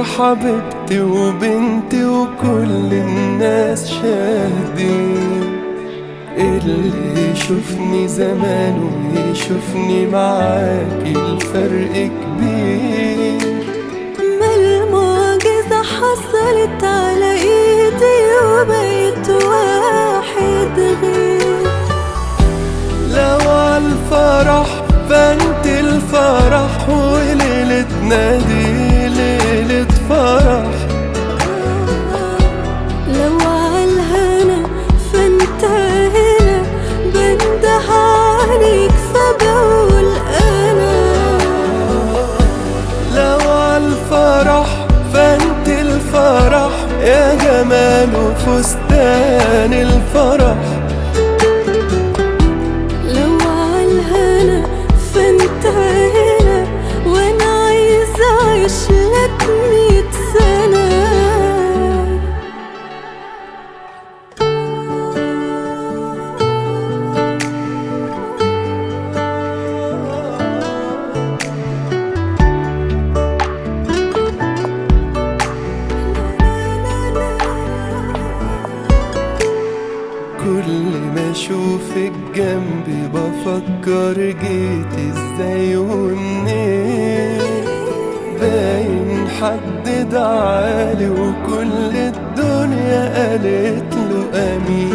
حبيبتي وبنتي وكل الناس شاهدين. اللي يشوفني زمان ويشوفني معاكي الفرق كبير. ما المعجزة حصلت على ايدي وبقيت واحد غير. لو عالفرح فانت الفرح وليلتنا دي ليلة فرح. لو عالهنا فانت هنا بنده عليك فبقول انا. لو عالفرح فانت الفرح يا جمال وفستان الفرح. لو عالهنا فانت هنا وانا عايزة اعيش لك 100 سنة. كل ما اشوفك جنبي بفكر جيت ازاي ومنين. باين حد دعالي وكل الدنيا قالت له امين.